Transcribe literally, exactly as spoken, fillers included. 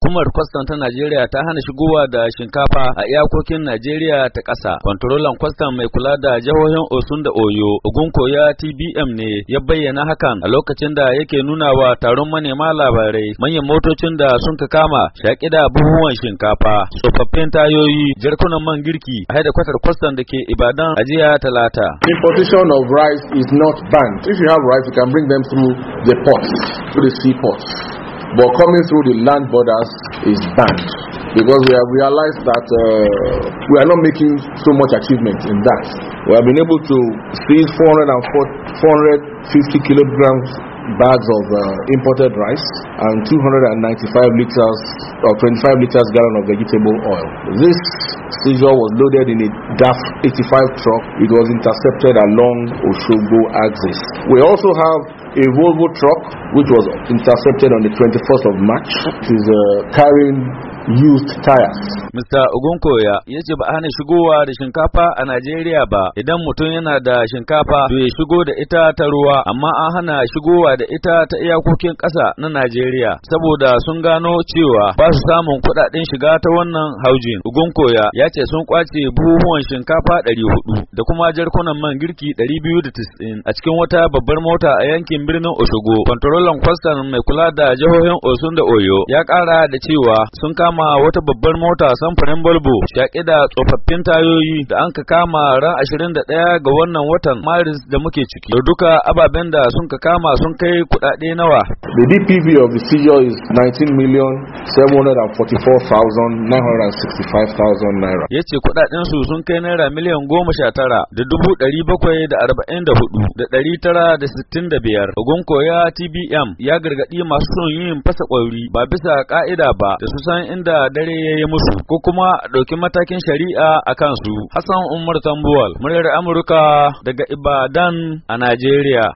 Hukumar kwastam ta Najeriya ta hana shigowa da shinkafa a iyakokin Najeriya ta ƙasa. Kwantarolan kwastam mai kula da jihohin Osun da Oyo, Ogunkoya T B M ne ya bayyana hakan a lokacin da yake nuna wa taron manema labarai manyan motocin da sun ka kama shaƙi da buhuhuwan shinkafa, tsofaffin tayoyi, jarkunan man girki a kwatar kwastam da ke Ibadan a jiya Talata. Importation of rice is not banned. If you have rice, you can bring them through the ports, through the seaports. But coming through the land borders is banned because we have realized that uh, we are not making so much achievement in that. We have been able to seize four hundred fifty kilograms bags of uh, imported rice and two hundred ninety-five liters or twenty-five liters gallon of vegetable oil. This seizure was loaded in a D A F eighty-five truck. It was intercepted along Oshogbo axis. We also have a Volvo truck which was intercepted on the twenty-first of March. It is uh, carrying used tires. Mister Ogunkoya ya ce ba a hana shigowa da shinkafa a Najeriya ba. Idan mutum yana da shinkafa to ya shigo da ita ta ruwa, amma an hana shigowa da ita ta iyakokin ƙasa na Najeriya saboda sun gano cewa ba su samun kuɗaɗen shiga ta wannan haujin. Ogunkoya ya ce sun kwace buhuhuwan shinkafa ɗari hudu da kuma jarkunan man girki ɗari biyu da tis'in a cikin wata babbar mota a yankin birnin Oshogo. Kwantarolan kwastam mai kula da jihohin Osun da Oyo ya ƙara da cewa sun kama wata babbar mota samfurin Volvo shaƙe da tsofaffin tayoyi da an ka kama ran ashirin da ɗaya ga wannan watan Maris da muke ciki. Da duka ababen da sun ka kama sun kai kuɗaɗe nawa. The D P V of the seizure is nineteen million seven hundred forty-four thousand nine hundred sixty-five naira. Ya ce kuɗaɗen su sun kai naira miliyan goma sha tara da dubu ɗari bakwai da arba'in da hudu da ɗari tara da sittin da biyar. Ogunkoya T B M ya gargaɗi masu son yin fasa ƙwauri ba bisa ƙa'ida ba da su san inda da dare ya yi musu ko kuma a ɗauki matakin shari'a a kansu. Hassan Umar Tambuwal, muryar Amurka daga Ibadan a Najeriya.